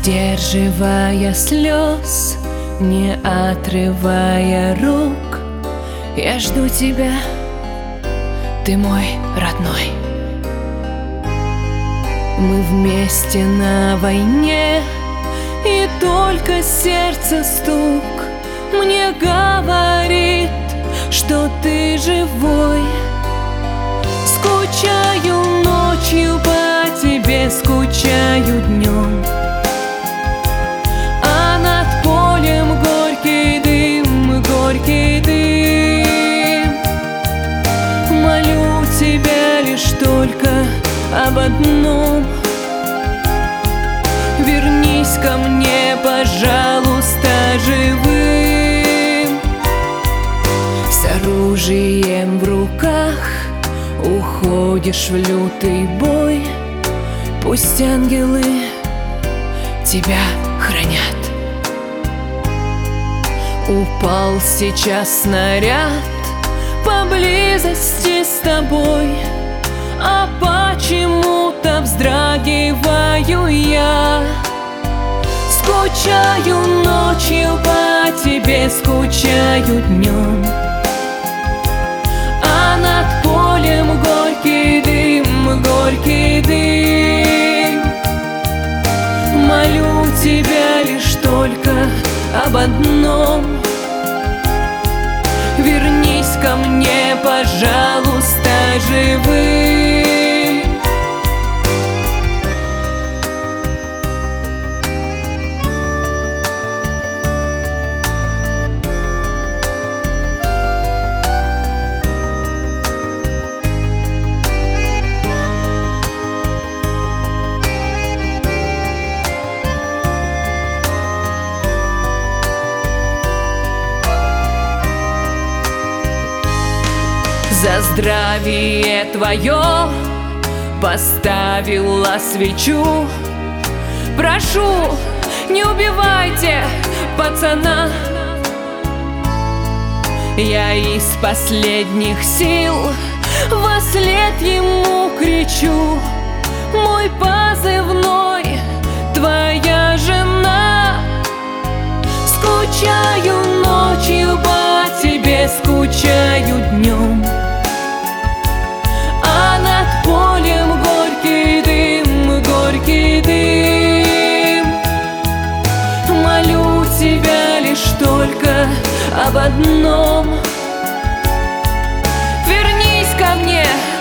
сдерживая слез, не отрывая рук, я жду тебя, ты мой родной. Мы вместе на войне, и только сердце стук мне говорит, что ты живой. Скучаю ночью по тебе, скучаю днем, а над полем горький дым, горький дым. Молю тебя лишь только об одном: вернись ко мне, пожалуйста, живым. С оружием в руках уходишь в лютый бой, пусть ангелы тебя хранят. Упал сейчас снаряд поблизости с тобой, а почему-то вздрагиваю я. Скучаю ночью по тебе, скучаю днем, а над полем горький дым, горький дым. Молю тебя лишь только об одном: вернись ко мне, пожалуйста, живым. За здравие твое поставила свечу. Прошу, не убивайте пацана. Я из последних сил вослед ему кричу: мой позывной — твоя жена. Скучаю ночью по тебе, скучаю днем, а над полем горький дым, горький дым. Молю тебя лишь только об одном: вернись ко мне,